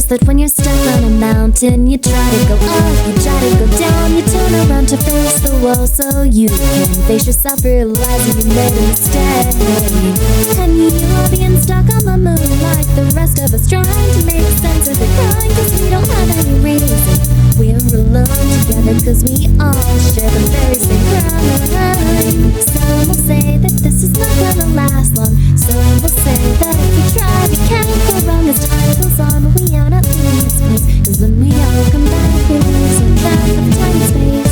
knows that when you're stuck on a mountain, you try to go up, you try to go down, you turn around to face the wall so you can face yourself, realizing you made a mistake. And you're being stuck on the moon like the rest of us, trying to make sense of the grind, cause we don't have any reason. We're alone together cause we all share the very same grind. Some will say that this is not gonna last long. Some will say that if we try we can't go wrong as time goes on. But we are not leaving this place, cause when we all come back we lose our track of time and space.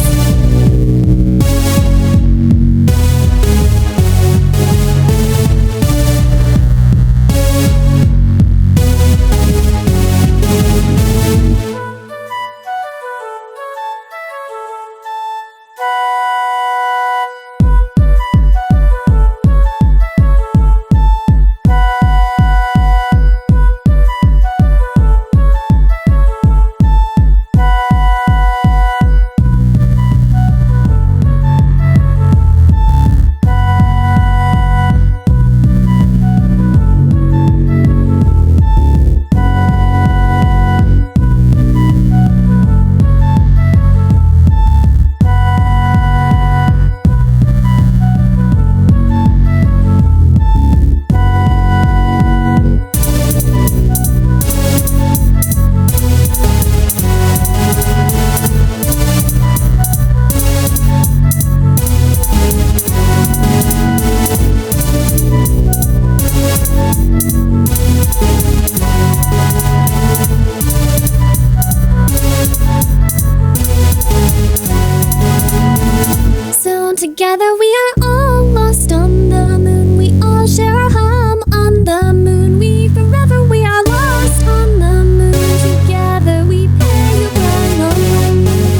Together we are all lost on the moon. We all share our home on the moon. We are lost on the moon. Together we pay a run on the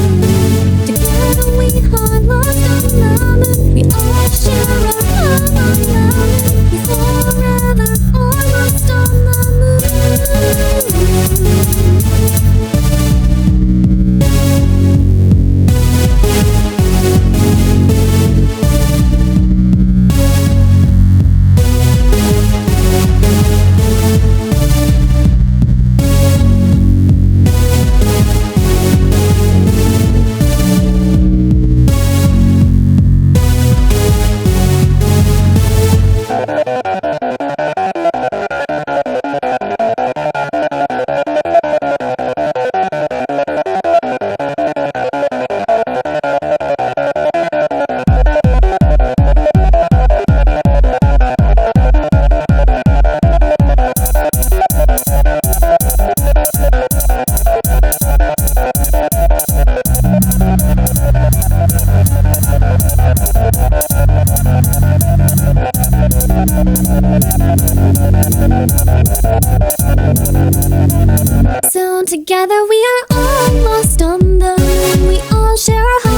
moon. Together we are lost on the moon. We all share our home on the moon. We forever are lost on the So together we are all lost on the moon. We all share our